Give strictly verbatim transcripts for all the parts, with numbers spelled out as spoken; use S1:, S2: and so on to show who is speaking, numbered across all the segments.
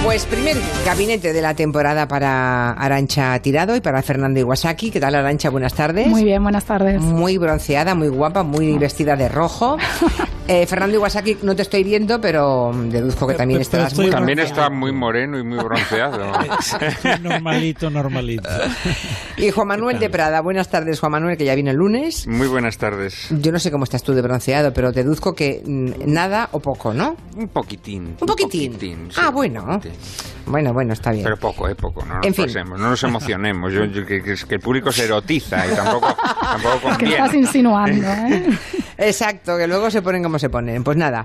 S1: Pues primer gabinete de la temporada para Arantxa Tirado y para Fernando Iwasaki. ¿Qué tal, Arantxa? Buenas tardes.
S2: Muy bien, buenas tardes.
S1: Muy bronceada, muy guapa, muy vestida de rojo. Eh, Fernando Iwasaki, no te estoy viendo, pero deduzco que también estarás muy bronceado.
S3: También está muy moreno y muy bronceado.
S4: normalito, normalito.
S1: Y Juan Manuel de Prada. Buenas tardes, Juan Manuel, que ya viene el lunes.
S3: Muy buenas tardes.
S1: Yo no sé cómo estás tú de bronceado, pero deduzco que nada o poco, ¿no?
S3: Un poquitín.
S1: ¿Un poquitín?
S3: Un poquitín sí,
S1: ah, bueno.
S3: Un poquitín.
S1: Bueno, bueno, está bien.
S3: Pero poco, eh, poco. No nos
S1: en fin.
S3: pasemos, no nos emocionemos. Yo, yo, que, que el público se erotiza y tampoco, tampoco conviene.
S2: ¿Qué estás insinuando, eh?
S1: Exacto, que luego se ponen como se ponen. Pues nada,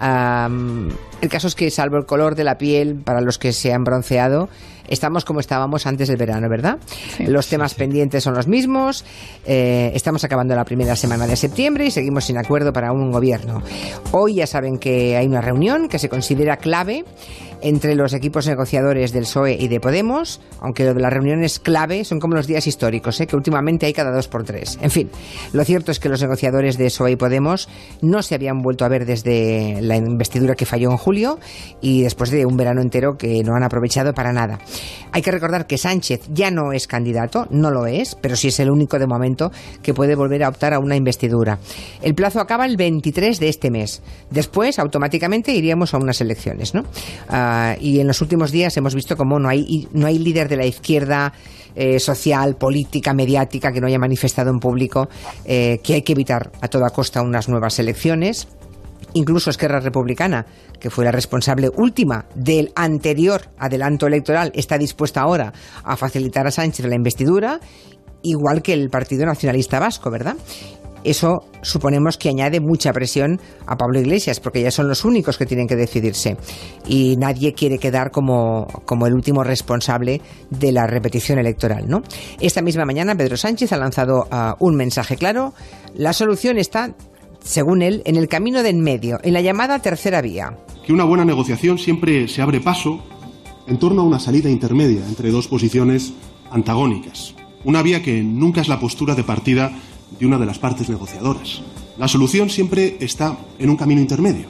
S1: um, el caso es que salvo el color de la piel, para los que se han bronceado, estamos como estábamos antes del verano, ¿verdad? Sí, los temas sí, pendientes son los mismos, eh, estamos acabando la primera semana de septiembre y seguimos sin acuerdo para un gobierno. Hoy ya saben que hay una reunión que se considera clave entre los equipos negociadores del P S O E y de Podemos, aunque lo de las reuniones clave son como los días históricos, ¿eh? Que últimamente hay cada dos por tres. En fin, lo cierto es que los negociadores de P S O E y Podemos no se habían vuelto a ver desde la investidura que falló en julio y después de un verano entero que no han aprovechado para nada. Hay que recordar que Sánchez ya no es candidato, no lo es, pero sí es el único de momento que puede volver a optar a una investidura. El plazo acaba el veintitrés de este mes. Después, automáticamente, iríamos a unas elecciones, ¿no? Uh, y en los últimos días hemos visto cómo no hay, no hay líder de la izquierda eh, social, política, mediática que no haya manifestado en público eh, que hay que evitar a toda costa unas nuevas elecciones. Incluso Esquerra Republicana, que fue la responsable última del anterior adelanto electoral, está dispuesta ahora a facilitar a Sánchez la investidura, igual que el Partido Nacionalista Vasco, ¿verdad? Eso suponemos que añade mucha presión a Pablo Iglesias, porque ya son los únicos que tienen que decidirse. Y nadie quiere quedar como, como el último responsable de la repetición electoral, ¿no? Esta misma mañana Pedro Sánchez ha lanzado uh, un mensaje claro. La solución está, según él, en el camino de en medio, en la llamada tercera vía.
S5: Que una buena negociación siempre se abre paso en torno a una salida intermedia entre dos posiciones antagónicas. Una vía que nunca es la postura de partida de una de las partes negociadoras. La solución siempre está en un camino intermedio,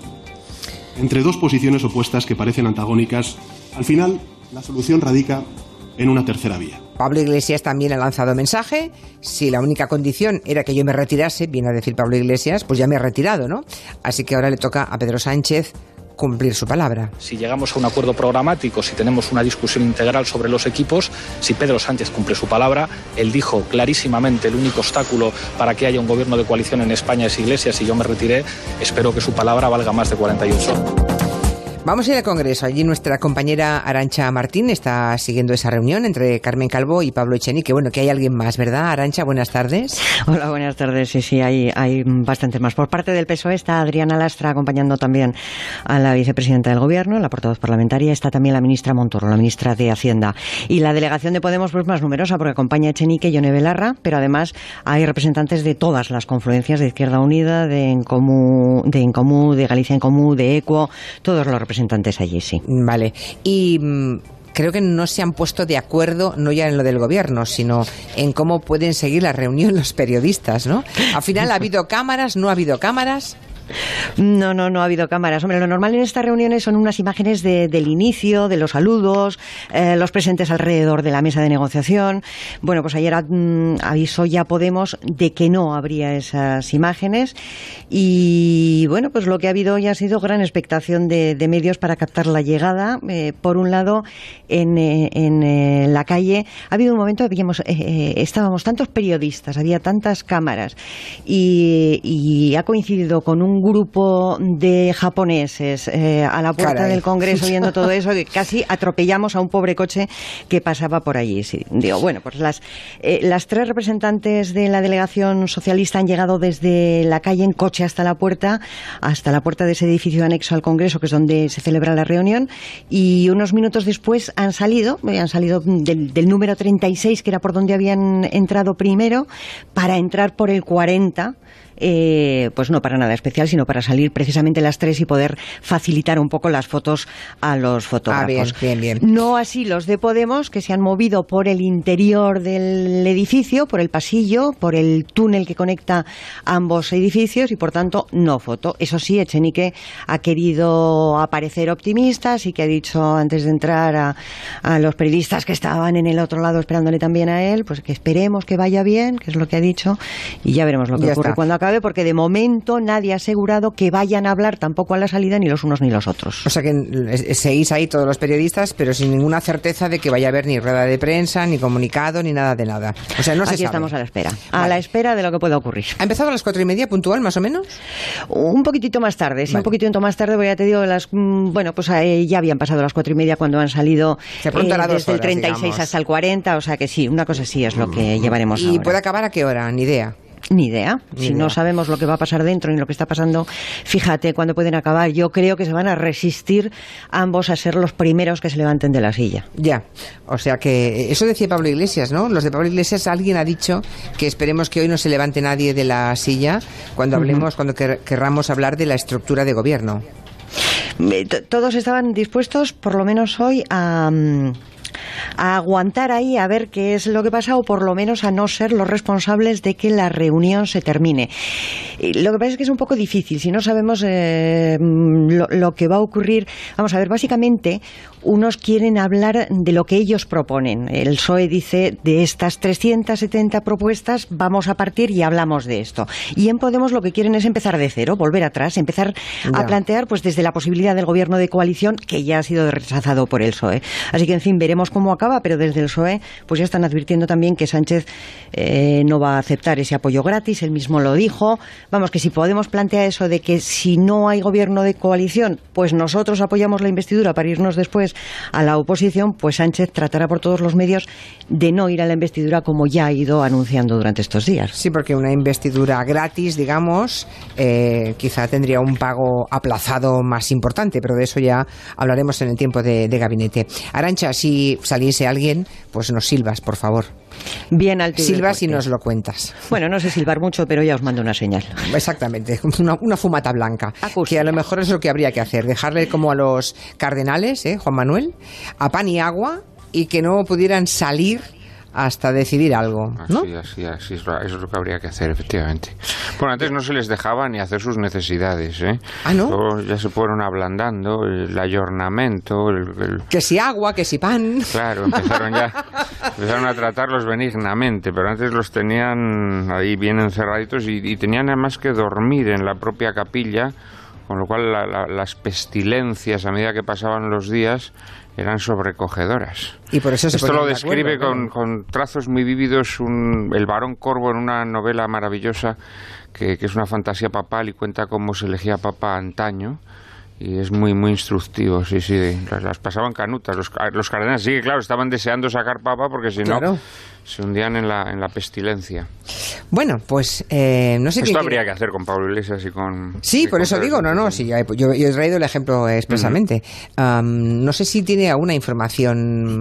S5: entre dos posiciones opuestas que parecen antagónicas. Al final, la solución radica en una tercera vía.
S1: Pablo Iglesias también ha lanzado mensaje. Si la única condición era que yo me retirase, viene a decir Pablo Iglesias, pues ya me he retirado, ¿no? Así que ahora le toca a Pedro Sánchez cumplir su palabra.
S6: Si llegamos a un acuerdo programático, si tenemos una discusión integral sobre los equipos, si Pedro Sánchez cumple su palabra, él dijo clarísimamente el único obstáculo para que haya un gobierno de coalición en España es Iglesias y yo me retiré, espero que su palabra valga más de cuarenta y ocho.
S1: Vamos a ir al Congreso. Allí nuestra compañera Arantxa Martín está siguiendo esa reunión entre Carmen Calvo y Pablo Echenique. Bueno, que hay alguien más, ¿verdad, Arantxa? Buenas tardes.
S7: Hola, buenas tardes. Sí, sí, hay, hay bastantes más. Por parte del P S O E está Adriana Lastra acompañando también a la vicepresidenta del Gobierno, la portavoz parlamentaria. Está también la ministra Montoro, la ministra de Hacienda. Y la delegación de Podemos pues más numerosa porque acompaña a Echenique y Yone Belarra, pero además hay representantes de todas las confluencias de Izquierda Unida, de En Comú, de, En Comú, de Galicia En Comú, de EQUO, todos los representantes representantes allí, sí.
S1: Vale. Y mmm, creo que no se han puesto de acuerdo, no ya en lo del gobierno, sino en cómo pueden seguir la reunión los periodistas, ¿no? Al final, ¿ha habido cámaras? ¿No ha habido cámaras?
S7: No, no, no ha habido cámaras. Hombre, lo normal en estas reuniones son unas imágenes de, del inicio, de los saludos, eh, los presentes alrededor de la mesa de negociación. Bueno, pues ayer mm, avisó ya Podemos de que no habría esas imágenes y, bueno, pues lo que ha habido ya ha sido gran expectación de, de medios para captar la llegada. Eh, por un lado, en, eh, en eh, la calle ha habido un momento, habíamos, eh, estábamos tantos periodistas, había tantas cámaras y, y ha coincidido con un grupo de japoneses eh, a la puerta Caray. del Congreso viendo todo eso, que casi atropellamos a un pobre coche que pasaba por allí. Sí, digo, bueno, pues las, eh, las tres representantes de la delegación socialista han llegado desde la calle en coche hasta la puerta, hasta la puerta de ese edificio anexo al Congreso, que es donde se celebra la reunión, y unos minutos después han salido, han salido del, del número treinta y seis, que era por donde habían entrado primero, para entrar por el cuarenta, eh, pues no para nada especial, sino para salir precisamente las tres y poder facilitar un poco las fotos a los fotógrafos.
S1: Ah, bien, bien, bien.
S7: No así los de Podemos, que se han movido por el interior del edificio, por el pasillo, por el túnel que conecta ambos edificios y, por tanto, no foto. Eso sí, Echenique ha querido aparecer optimista, así que ha dicho antes de entrar a, a los periodistas que estaban en el otro lado esperándole también a él, pues que esperemos que vaya bien, que es lo que ha dicho, y ya veremos lo que
S1: ya
S7: ocurre
S1: está.
S7: cuando acabe, porque de momento nadie ha asegurado que vayan a hablar tampoco a la salida ni los unos ni los otros.
S1: O sea que eh, seguís ahí todos los periodistas, pero sin ninguna certeza de que vaya a haber ni rueda de prensa, ni comunicado, ni nada de nada. O sea, no se
S7: Aquí
S1: sabe.
S7: estamos a la espera, a
S1: Vale.
S7: la espera de lo que pueda ocurrir.
S1: ¿Ha empezado a las cuatro y media puntual, más o menos?
S7: Un poquitito más tarde, sí,
S1: Vale.
S7: un poquitito más tarde, porque ya te digo, las, mm, bueno, pues eh, ya habían pasado las cuatro y media cuando han salido
S1: De pronto era dos
S7: desde el
S1: horas,
S7: treinta y seis
S1: digamos.
S7: hasta el cuarenta, o sea que sí, una cosa sí es lo que llevaremos
S1: ¿Y
S7: ahora.
S1: puede acabar a qué hora? Ni idea.
S7: Ni idea.
S1: Ni
S7: si
S1: idea.
S7: no sabemos lo que va a pasar dentro ni lo que está pasando, fíjate cuándo pueden acabar. Yo creo que se van a resistir ambos a ser los primeros que se levanten de la silla.
S1: Ya, o sea que eso decía Pablo Iglesias, ¿no? Los de Pablo Iglesias, alguien ha dicho que esperemos que hoy no se levante nadie de la silla cuando hablemos, uh-huh. cuando quer- querramos hablar de la estructura de gobierno.
S7: T- Todos estaban dispuestos, por lo menos hoy, a... Um, a aguantar ahí a ver qué es lo que pasa o por lo menos a no ser los responsables de que la reunión se termine. Y lo que pasa es que es un poco difícil si no sabemos eh, lo, lo que va a ocurrir. Vamos a ver, básicamente unos quieren hablar de lo que ellos proponen. El P S O E dice de estas trescientas setenta propuestas vamos a partir y hablamos de esto. Y en Podemos lo que quieren es empezar de cero, volver atrás, empezar
S1: ya.
S7: a plantear pues desde la posibilidad del gobierno de coalición que ya ha sido rechazado por el P S O E. Así que en fin, veremos cómo acaba, pero desde el P S O E pues ya están advirtiendo también que Sánchez eh, no va a aceptar ese apoyo gratis, él mismo lo dijo. Vamos, que si Podemos plantea eso de que si no hay gobierno de coalición, pues nosotros apoyamos la investidura para irnos después a la oposición, pues Sánchez tratará por todos los medios de no ir a la investidura como ya ha ido anunciando durante estos días.
S1: Sí, porque una investidura gratis, digamos, eh, quizá tendría un pago aplazado más importante, pero de eso ya hablaremos en el tiempo de, de gabinete. Arantxa, si saliese alguien, pues nos silbas, por favor.
S7: Bien alto y
S1: Silbas y
S7: fuerte.
S1: nos lo cuentas.
S7: Bueno, no sé silbar mucho, pero ya os mando una señal.
S1: Exactamente, una, una fumata blanca.
S7: Acústica.
S1: Que a lo mejor es lo que habría que hacer, dejarle como a los cardenales, ¿eh, Juan Manuel? A pan y agua, y que no pudieran salir hasta decidir algo, ¿no?
S3: Así, así, así es lo, eso es lo que habría que hacer, efectivamente. Bueno, antes no se les dejaba ni hacer sus necesidades, ¿eh?
S1: ¿Ah, no?
S3: Luego ya se fueron ablandando, el ayornamiento, el, el...
S1: Que si agua, que si pan.
S3: Claro, empezaron ya, empezaron a tratarlos benignamente, pero antes los tenían ahí bien encerraditos y, y tenían además que dormir en la propia capilla, con lo cual la, la, las pestilencias a medida que pasaban los días eran sobrecogedoras.
S1: Y por eso se
S3: Esto
S1: ponían
S3: lo
S1: de
S3: describe
S1: acuerdo,
S3: con,
S1: ¿no?
S3: con trazos muy vívidos un, el Barón Corvo en una novela maravillosa que, que es una fantasía papal y cuenta cómo se elegía papa antaño. Y es muy, muy instructivo, sí, sí. Las, las pasaban canutas. Los, los cardenales, sí, que claro, estaban deseando sacar papa porque si
S1: Claro.
S3: no se hundían en la, en la pestilencia.
S1: Bueno, pues eh, no sé qué.
S3: Esto habría que hacer con Pablo Iglesias y con...
S1: Sí,
S3: y
S1: por
S3: con
S1: eso
S3: Pedro
S1: digo, no, no,
S3: Sánchez.
S1: sí, yo, yo he traído el ejemplo expresamente. Uh-huh. Um, no sé si tiene alguna información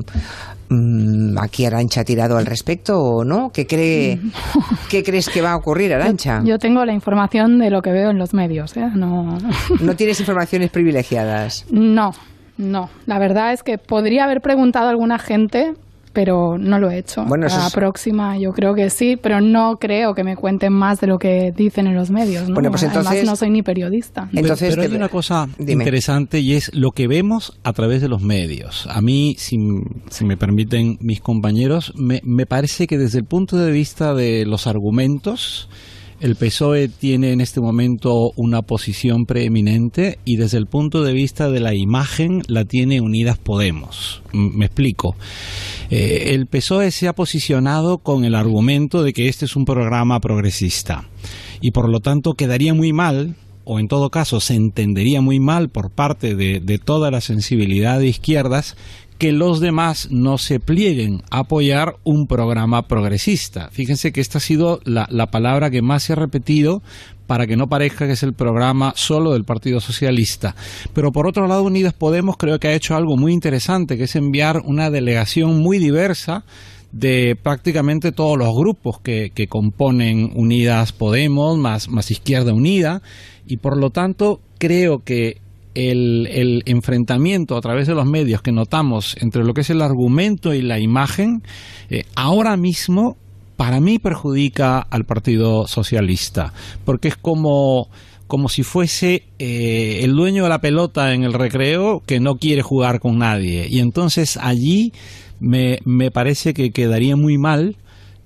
S1: um, aquí Arantxa tirado al respecto o no. ¿Qué, cree, ¿qué crees que va a ocurrir, Arantxa?
S2: Yo, yo tengo la información de lo que veo en los medios, ¿eh? No,
S1: ¿No tienes informaciones privilegiadas?
S2: no, no. La verdad es que podría haber preguntado a alguna gente, pero no lo he hecho.
S1: Bueno, eso
S2: la
S1: es...
S2: próxima yo creo que sí, pero no creo que me cuenten más de lo que dicen en los medios, ¿no?
S1: Bueno, pues entonces...
S2: Además no soy ni periodista.
S1: Entonces,
S4: pero, pero
S1: te...
S4: hay una cosa
S1: Dime.
S4: interesante y es lo que vemos a través de los medios. A mí, si, si me permiten mis compañeros, me, me parece que desde el punto de vista de los argumentos, el P S O E tiene en este momento una posición preeminente y desde el punto de vista de la imagen la tiene Unidas Podemos. M- me explico. Eh, el P S O E se ha posicionado con el argumento de que este es un programa progresista y por lo tanto quedaría muy mal, o en todo caso se entendería muy mal por parte de, de toda la sensibilidad de izquierdas, que los demás no se plieguen a apoyar un programa progresista. Fíjense que esta ha sido la, la palabra que más se ha repetido para que no parezca que es el programa solo del Partido Socialista. Pero por otro lado, Unidas Podemos creo que ha hecho algo muy interesante, que es enviar una delegación muy diversa de prácticamente todos los grupos que, que componen Unidas Podemos, más, más Izquierda Unida, y por lo tanto creo que el, el enfrentamiento a través de los medios que notamos entre lo que es el argumento y la imagen, eh, ahora mismo para mí perjudica al Partido Socialista, porque es como... como si fuese eh, el dueño de la pelota en el recreo que no quiere jugar con nadie. Y entonces allí me, me parece que quedaría muy mal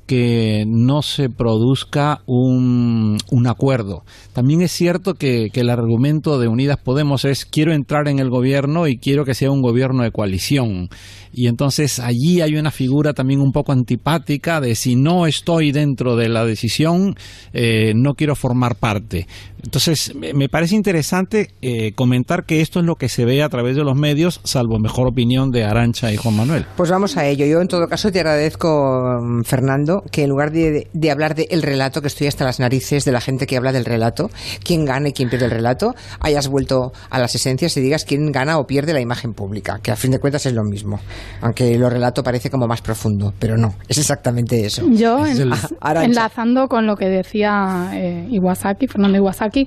S4: que no se produzca un, un acuerdo. También es cierto que, que el argumento de Unidas Podemos es quiero entrar en el gobierno y quiero que sea un gobierno de coalición. Y entonces allí hay una figura también un poco antipática de si no estoy dentro de la decisión, eh, no quiero formar parte. Entonces me parece interesante eh, comentar que esto es lo que se ve a través de los medios, salvo mejor opinión de Arantxa y Juan Manuel.
S1: Pues vamos a ello. Yo en todo caso te agradezco, Fernando, que en lugar de, de hablar del relato, que estoy hasta las narices de la gente que habla del relato, quién gana y quién pierde el relato, hayas vuelto a las esencias y digas quién gana o pierde la imagen pública, que a fin de cuentas es lo mismo. Aunque lo relato parece como más profundo, pero no, es exactamente eso.
S2: Yo, en,
S1: el...
S2: enlazando con lo que decía eh, Iwasaki, Fernando Iwasaki,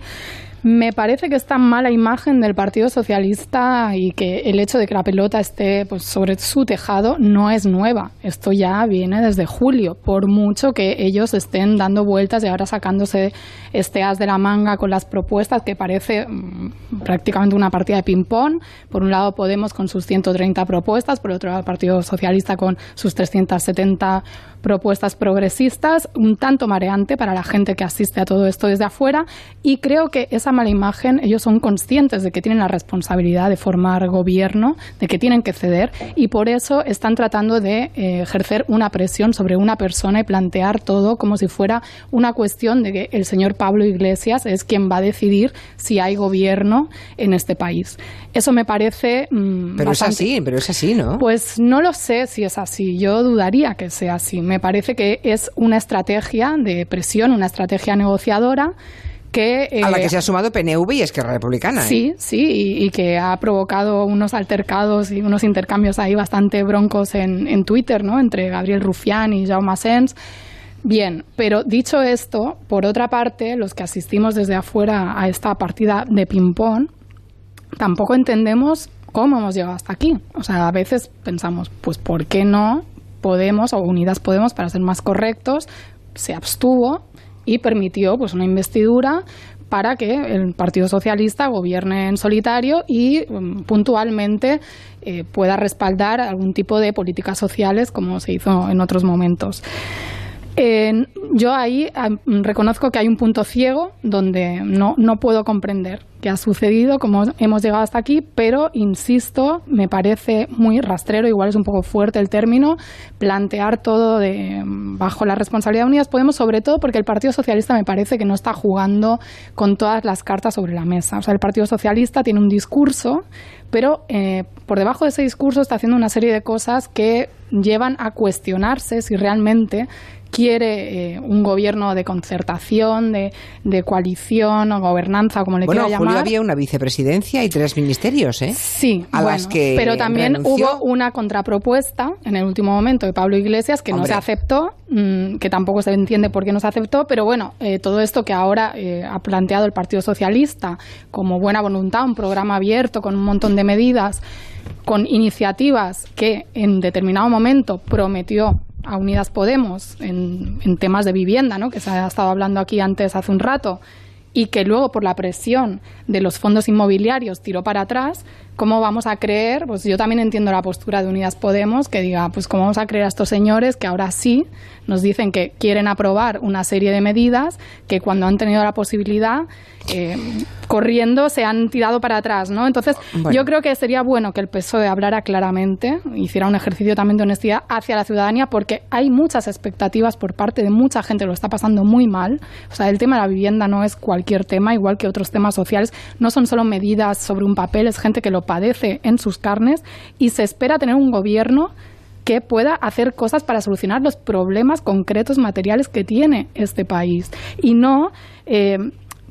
S2: me parece que esta mala imagen del Partido Socialista y que el hecho de que la pelota esté pues, sobre su tejado no es nueva. Esto ya viene desde julio, por mucho que ellos estén dando vueltas y ahora sacándose este as de la manga con las propuestas que parece mmm, prácticamente una partida de ping-pong. Por un lado Podemos con sus ciento treinta propuestas, por otro lado el Partido Socialista con sus trescientas setenta propuestas progresistas, un tanto mareante para la gente que asiste a todo esto desde afuera, y creo que esa mala imagen, ellos son conscientes de que tienen la responsabilidad de formar gobierno, de que tienen que ceder, y por eso están tratando de eh, ejercer una presión sobre una persona y plantear todo como si fuera una cuestión de que el señor Pablo Iglesias es quien va a decidir si hay gobierno en este país. Eso me parece mmm,
S1: pero
S2: bastante...
S1: es así, pero es así, ¿no?
S2: Pues no lo sé si es así, yo dudaría que sea así. Me parece que es una estrategia de presión, una estrategia negociadora que, eh,
S1: a la que se ha sumado P N V y Esquerra Republicana.
S2: Sí,
S1: ¿eh?
S2: sí, y, y que ha provocado unos altercados y unos intercambios ahí bastante broncos en, en Twitter, ¿no? Entre Gabriel Rufián y Jaume Asens. Bien, pero dicho esto, por otra parte, los que asistimos desde afuera a esta partida de ping-pong, tampoco entendemos cómo hemos llegado hasta aquí. O sea, a veces pensamos, pues ¿por qué no Podemos, o Unidas Podemos, para ser más correctos, se abstuvo y permitió pues una investidura para que el Partido Socialista gobierne en solitario y um, puntualmente eh, pueda respaldar algún tipo de políticas sociales como se hizo en otros momentos? Eh, yo ahí eh, reconozco que hay un punto ciego donde no, no puedo comprender qué ha sucedido, cómo hemos llegado hasta aquí, pero insisto, me parece muy rastrero, igual es un poco fuerte el término, plantear todo de, bajo la responsabilidad de Unidas Podemos, sobre todo porque el Partido Socialista me parece que no está jugando con todas las cartas sobre la mesa. O sea, el Partido Socialista tiene un discurso, pero eh, por debajo de ese discurso está haciendo una serie de cosas que llevan a cuestionarse si realmente quiere eh, un gobierno de concertación, de, de coalición o gobernanza, como le
S1: bueno,
S2: quiera llamar.
S1: Julio, había una vicepresidencia y tres ministerios, ¿eh?
S2: Sí,
S1: a
S2: bueno,
S1: las que
S2: pero también
S1: renunció.
S2: hubo una contrapropuesta en el último momento de Pablo Iglesias que
S1: Hombre.
S2: no se aceptó, mmm, que tampoco se entiende por qué no se aceptó, pero bueno, eh, todo esto que ahora eh, ha planteado el Partido Socialista como buena voluntad, un programa abierto con un montón de medidas, con iniciativas que en determinado momento prometió a Unidas Podemos en, en temas de vivienda, ¿no? Que se ha estado hablando aquí antes hace un rato, y que luego por la presión de los fondos inmobiliarios tiró para atrás, ¿cómo vamos a creer? Pues yo también entiendo la postura de Unidas Podemos, que diga, pues ¿cómo vamos a creer a estos señores que ahora sí nos dicen que quieren aprobar una serie de medidas que cuando han tenido la posibilidad, eh, corriendo, se han tirado para atrás, ¿no? Entonces, bueno, yo creo que sería bueno que el P S O E hablara claramente, hiciera un ejercicio también de honestidad hacia la ciudadanía, porque hay muchas expectativas por parte de mucha gente, lo está pasando muy mal. O sea, el tema de la vivienda no es cualquier tema, igual que otros temas sociales, no son solo medidas sobre un papel, es gente que lo padece en sus carnes, y se espera tener un gobierno que pueda hacer cosas para solucionar los problemas concretos materiales que tiene este país, y no eh,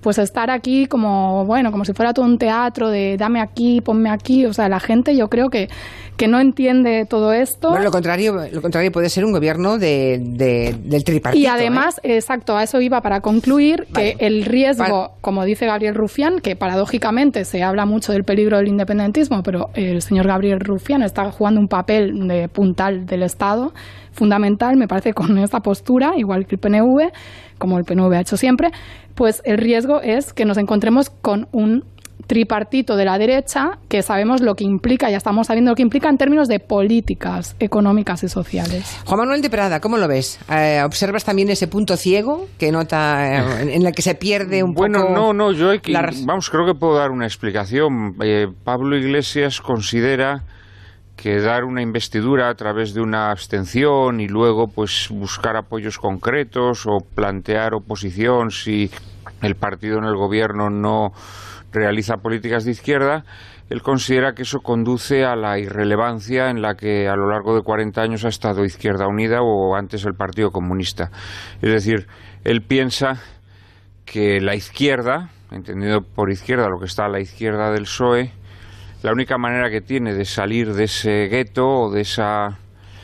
S2: pues estar aquí como, bueno, como si fuera todo un teatro de dame aquí, ponme aquí. O sea, la gente yo creo que, que no entiende todo esto.
S1: Bueno, lo contrario, lo contrario puede ser un gobierno de, de, del tripartito.
S2: Y además, ¿eh? exacto, a eso iba para concluir,
S1: vale.
S2: que el riesgo, vale. como dice Gabriel Rufián, que paradójicamente se habla mucho del peligro del independentismo, pero el señor Gabriel Rufián está jugando un papel de puntal del Estado fundamental, me parece, con esta postura, igual que el P N V, como el P N V ha hecho siempre, pues el riesgo es que nos encontremos con un tripartito de la derecha que sabemos lo que implica, ya estamos sabiendo lo que implica en términos de políticas económicas y sociales.
S1: Juan Manuel de Prada, ¿cómo lo ves? Eh, ¿Observas también ese punto ciego que nota eh, en, en el que se pierde un
S3: bueno,
S1: poco?
S3: Bueno, no, no, yo hay que,
S1: la...
S3: vamos, creo que puedo dar una explicación. Eh, Pablo Iglesias considera que dar una investidura a través de una abstención y luego pues buscar apoyos concretos o plantear oposición si el partido en el gobierno no realiza políticas de izquierda, él considera que eso conduce a la irrelevancia en la que a lo largo de cuarenta años ha estado Izquierda Unida o antes el Partido Comunista. Es decir, él piensa que la izquierda, entendido por izquierda lo que está a la izquierda del P S O E, la única manera que tiene de salir de ese gueto o de esa,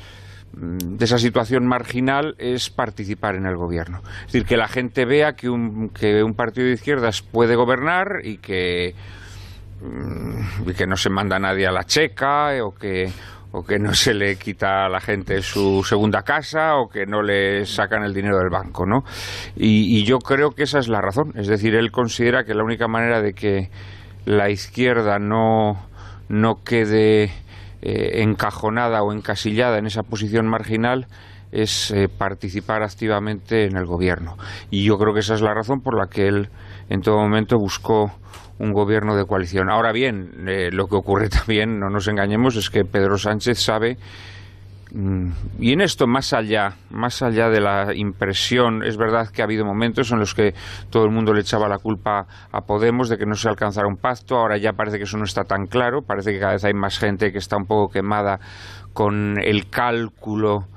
S3: de esa situación marginal es participar en el gobierno. Es decir, que la gente vea que un, que un partido de izquierdas puede gobernar y que, y que no se manda a nadie a la checa o que, o que no se le quita a la gente su segunda casa o que no le sacan el dinero del banco, ¿no? Y, y yo creo que esa es la razón. Es decir, él considera que la única manera de que la izquierda no, no quede eh, encajonada o encasillada en esa posición marginal es eh, participar activamente en el gobierno. Y yo creo que esa es la razón por la que él en todo momento buscó un gobierno de coalición. Ahora bien, eh, lo que ocurre también, no nos engañemos, es que Pedro Sánchez sabe, y en esto más allá, más allá de la impresión, es verdad que ha habido momentos en los que todo el mundo le echaba la culpa a Podemos de que no se alcanzara un pacto, ahora ya parece que eso no está tan claro, parece que cada vez hay más gente que está un poco quemada con el cálculo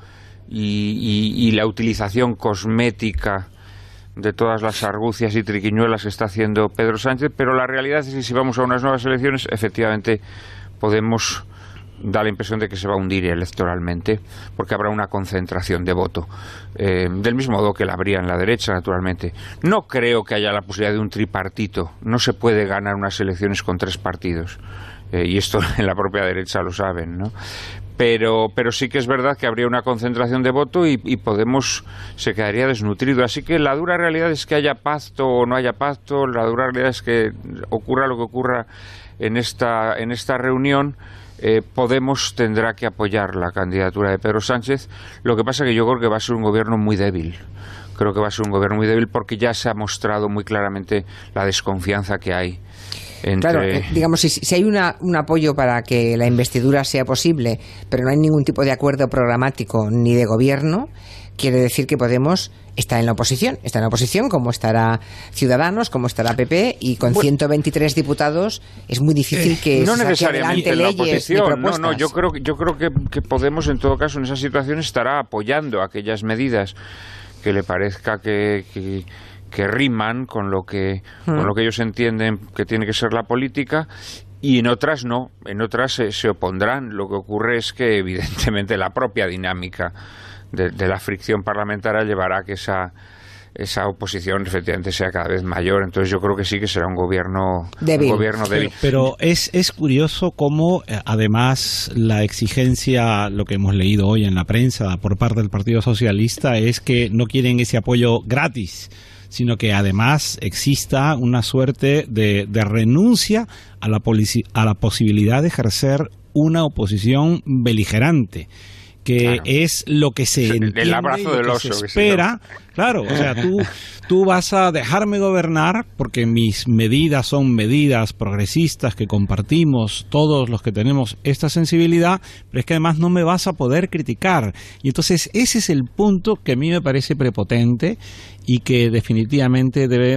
S3: y, y, y la utilización cosmética de todas las argucias y triquiñuelas que está haciendo Pedro Sánchez, pero la realidad es que si vamos a unas nuevas elecciones, efectivamente Podemos da la impresión de que se va a hundir electoralmente, porque habrá una concentración de voto, eh, del mismo modo que la habría en la derecha, naturalmente. No creo que haya la posibilidad de un tripartito, no se puede ganar unas elecciones con tres partidos, eh, y esto en la propia derecha lo saben, ¿no? Pero, pero sí que es verdad que habría una concentración de voto y, y Podemos se quedaría desnutrido. Así que la dura realidad es que haya pacto o no haya pacto, la dura realidad es que ocurra lo que ocurra en esta, en esta reunión, Eh, Podemos tendrá que apoyar la candidatura de Pedro Sánchez. Lo que pasa es que yo creo que va a ser un gobierno muy débil. Creo que va a ser un gobierno muy débil porque ya se ha mostrado muy claramente la desconfianza que hay entre...
S1: Claro, eh, digamos, si, si hay una, un apoyo para que la investidura sea posible, pero no hay ningún tipo de acuerdo programático ni de gobierno, quiere decir que Podemos está en la oposición, está en la oposición como estará Ciudadanos, como estará P P, y con bueno, ciento veintitrés diputados es muy difícil que
S3: no
S1: se
S3: necesariamente en la oposición,
S1: no,
S3: no, yo creo yo creo que, que Podemos en todo caso en esa situación estará apoyando aquellas medidas que le parezca que, que, que riman con lo que hmm. con lo que ellos entienden que tiene que ser la política. Y en otras no, en otras se, se opondrán. Lo que ocurre es que evidentemente la propia dinámica de, de la fricción parlamentaria llevará a que esa, esa oposición efectivamente sea cada vez mayor. Entonces yo creo que sí que será un gobierno débil. Un gobierno débil.
S4: Pero, pero es, es curioso cómo además la exigencia, lo que hemos leído hoy en la prensa por parte del Partido Socialista, es que no quieren ese apoyo gratis, sino que además exista una suerte de, de renuncia a la, polici- a la posibilidad de ejercer una oposición beligerante, que claro. es lo que se entiende,
S3: el abrazo del
S4: lo
S3: oso,
S4: que se espera. Que se claro, o sea, tú, tú vas a dejarme gobernar porque mis medidas son medidas progresistas que compartimos todos los que tenemos esta sensibilidad, pero es que además no me vas a poder criticar. Y entonces ese es el punto que a mí me parece prepotente y que definitivamente debe,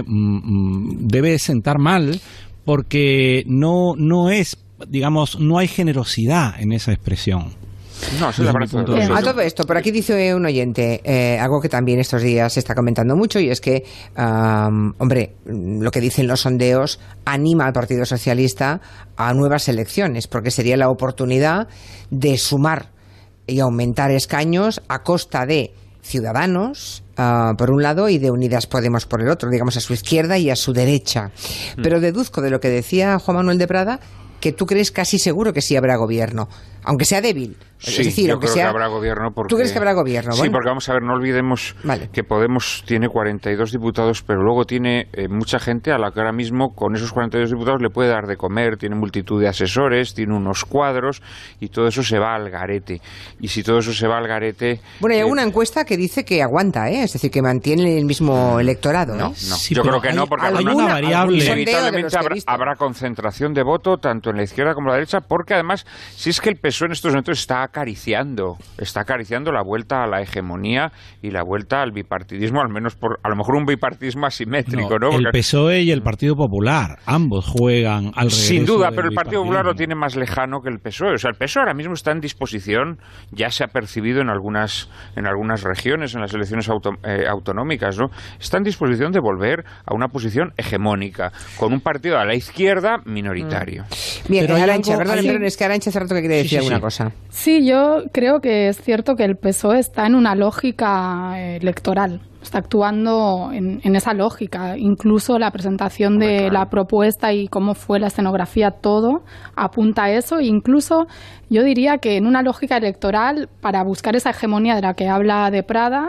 S4: mm, debe sentar mal, porque no, no es, digamos, no hay generosidad en esa expresión.
S3: No, es el abrazo de dos.
S1: A todo esto, por aquí dice un oyente, eh, algo que también estos días se está comentando mucho, y es que, um, hombre, lo que dicen los sondeos anima al Partido Socialista a nuevas elecciones, porque sería la oportunidad de sumar y aumentar escaños a costa de Ciudadanos, uh, por un lado, y de Unidas Podemos por el otro, digamos a su izquierda y a su derecha. Mm. Pero deduzco de lo que decía Juan Manuel de Prada que tú crees casi seguro que sí habrá gobierno, aunque sea débil.
S3: Sí,
S1: es decir,
S3: yo
S1: aunque
S3: creo
S1: sea...
S3: que habrá gobierno porque...
S1: ¿Tú crees que habrá gobierno?
S3: Sí,
S1: bueno.
S3: porque vamos a ver, no olvidemos vale. que Podemos tiene cuarenta y dos diputados, pero luego tiene eh, mucha gente a la que ahora mismo con esos cuarenta y dos diputados le puede dar de comer, tiene multitud de asesores, tiene unos cuadros y todo eso se va al garete. Y si todo eso se va al garete...
S1: Bueno, hay
S3: eh,
S1: alguna encuesta que dice que aguanta, ¿eh? Es decir, que mantiene el mismo electorado.
S3: No,
S1: ¿eh?
S3: no.
S4: Sí,
S3: yo creo que
S4: hay,
S3: no, porque
S4: alguna,
S3: alguna
S4: variable.
S3: inevitablemente habrá, habrá concentración de voto tanto en la izquierda como en la derecha, porque además, si es que el P S O E en estos momentos está acariciando, está acariciando la vuelta a la hegemonía y la vuelta al bipartidismo, al menos por, a lo mejor un bipartidismo asimétrico, ¿no?
S4: ¿no?
S3: Porque
S4: el P S O E y el Partido Popular, ambos juegan al regreso.
S3: Sin duda, pero el Partido Popular lo tiene más lejano que el P S O E. O sea, el P S O E ahora mismo está en disposición, ya se ha percibido en algunas, en algunas regiones, en las elecciones auto, eh, autonómicas, ¿no? Está en disposición de volver a una posición hegemónica, con un partido a la izquierda minoritario.
S1: Mm. Bien,
S4: pero
S1: Arantxa, perdón,
S2: sí.
S1: es que Arantxa hace rato que quiere decir
S4: sí, sí,
S1: alguna
S4: sí.
S1: cosa.
S2: Sí, yo creo que es cierto que el P S O E está en una lógica electoral, está actuando en, en esa lógica. Incluso la presentación de
S3: claro.
S2: la propuesta y cómo fue la escenografía, todo apunta a eso. Incluso yo diría que en una lógica electoral, para buscar esa hegemonía de la que habla de Prada,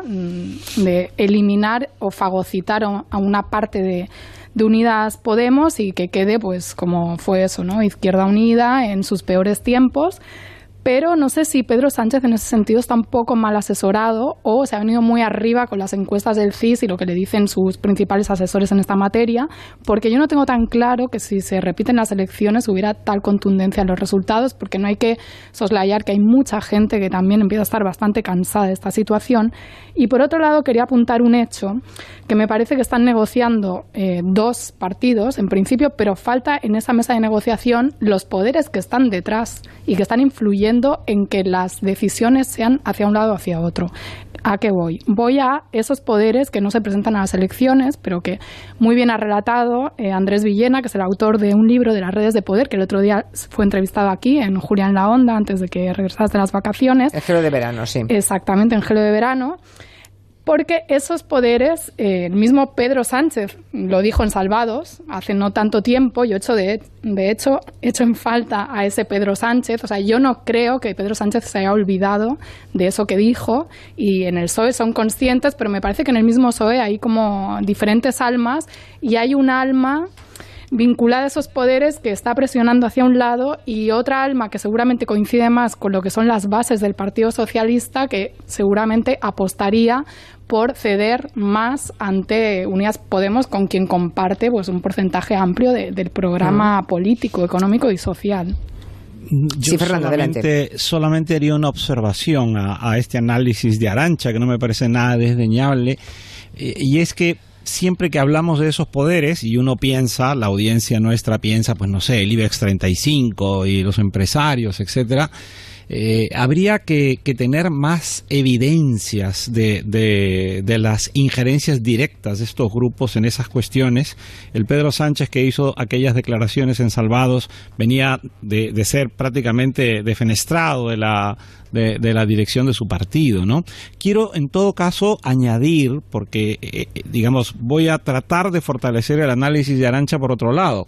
S2: de eliminar o fagocitar a una parte de de Unidas Podemos y que quede pues como fue eso, ¿no? Izquierda Unida en sus peores tiempos. Pero no sé si Pedro Sánchez en ese sentido está un poco mal asesorado o se ha venido muy arriba con las encuestas del C I S y lo que le dicen sus principales asesores en esta materia, porque yo no tengo tan claro que si se repiten las elecciones hubiera tal contundencia en los resultados, porque no hay que soslayar que hay mucha gente que también empieza a estar bastante cansada de esta situación. Y por otro lado quería apuntar un hecho que me parece que están negociando eh, dos partidos en principio, pero falta en esa mesa de negociación los poderes que están detrás y que están influyendo en que las decisiones sean hacia un lado o hacia otro. ¿A qué voy? Voy a esos poderes que no se presentan a las elecciones, pero que muy bien ha relatado eh, Andrés Villena, que es el autor de un libro de las redes de poder, que el otro día fue entrevistado aquí en Julia en la Onda, antes de que regresaras de las vacaciones.
S1: El Gelo de Verano, sí.
S2: Exactamente, en Gelo de Verano. Porque esos poderes, eh, el mismo Pedro Sánchez lo dijo en Salvados hace no tanto tiempo, yo hecho de, de hecho echo en falta a ese Pedro Sánchez, o sea, yo no creo que Pedro Sánchez se haya olvidado de eso que dijo, y en el P S O E son conscientes, pero me parece que en el mismo P S O E hay como diferentes almas y hay un alma vinculada a esos poderes que está presionando hacia un lado y otra alma que seguramente coincide más con lo que son las bases del Partido Socialista, que seguramente apostaría por ceder más ante Unidas Podemos, con quien comparte pues un porcentaje amplio de, del programa mm. político, económico y social.
S4: Yo
S1: sí, Fernando,
S4: solamente,
S1: adelante.
S4: solamente haría una observación a, a este análisis de Arantxa, que no me parece nada desdeñable, eh, y es que siempre que hablamos de esos poderes y uno piensa, la audiencia nuestra piensa, pues no sé, el IBEX treinta y cinco y los empresarios, etcétera, eh, habría que, que tener más evidencias de, de, de las injerencias directas de estos grupos en esas cuestiones. El Pedro Sánchez que hizo aquellas declaraciones en Salvados venía de, de ser prácticamente defenestrado de la De, de la dirección de su partido, ¿no? Quiero, en todo caso, añadir, porque, eh, digamos, voy a tratar de fortalecer el análisis de Arantxa por otro lado.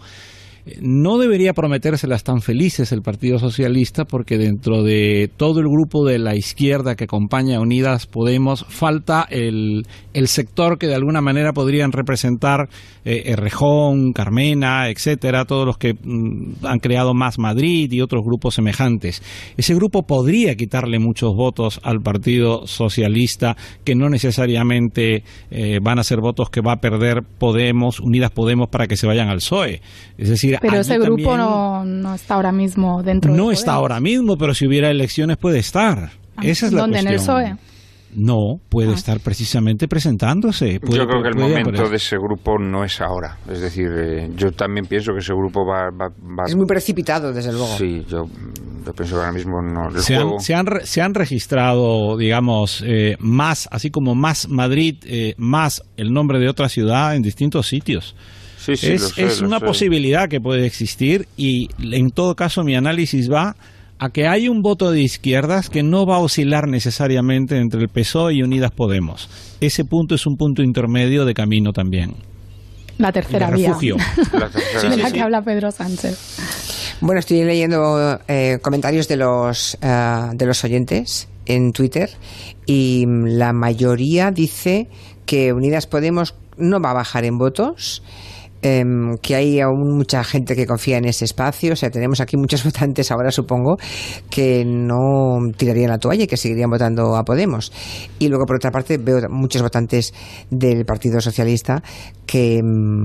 S4: No debería prometérselas tan felices el Partido Socialista, porque dentro de todo el grupo de la izquierda que acompaña a Unidas Podemos falta el, el sector que de alguna manera podrían representar eh, Errejón, Carmena, etcétera, todos los que mm, han creado Más Madrid y otros grupos semejantes. Ese grupo podría quitarle muchos votos al Partido Socialista, que no necesariamente eh, van a ser votos que va a perder Podemos, Unidas Podemos, para que se vayan al P S O E. Es decir,
S2: pero ese grupo
S4: también,
S2: no, no está ahora mismo dentro de
S4: No está ahora mismo, pero si hubiera elecciones puede estar. Esa es la
S2: ¿Dónde?
S4: cuestión.
S2: ¿En el P S O E?
S4: No, puede ah. estar precisamente presentándose. Puede,
S3: yo creo que el momento
S4: aparecer.
S3: de ese grupo no es ahora. Es decir, eh, yo también pienso que ese grupo va, va, va...
S1: Es muy precipitado, desde luego.
S3: Sí, yo, yo pienso que ahora mismo no... El
S4: se,
S3: juego...
S4: han, se, han, se han registrado, digamos, eh, más, así como más Madrid, eh, más el nombre de otra ciudad en distintos sitios.
S3: Sí, sí,
S4: es
S3: lo sé,
S4: es
S3: lo
S4: una
S3: sé.
S4: posibilidad que puede existir y en todo caso mi análisis va a que hay un voto de izquierdas que no va a oscilar necesariamente entre el P S O E y Unidas Podemos. Ese punto es un punto intermedio de camino también.
S2: La tercera
S4: de
S2: vía.
S4: refugio.
S3: La tercera
S2: de
S3: vía.
S2: la
S3: Sí,
S2: que
S3: sí.
S2: habla Pedro Sánchez.
S1: Bueno, estoy leyendo eh, comentarios de los uh, de los oyentes en Twitter y la mayoría dice que Unidas Podemos no va a bajar en votos, eh, que hay aún mucha gente que confía en ese espacio. O sea, tenemos aquí muchos votantes ahora, supongo, que no tirarían la toalla y que seguirían votando a Podemos. Y luego, por otra parte, veo muchos votantes del Partido Socialista que,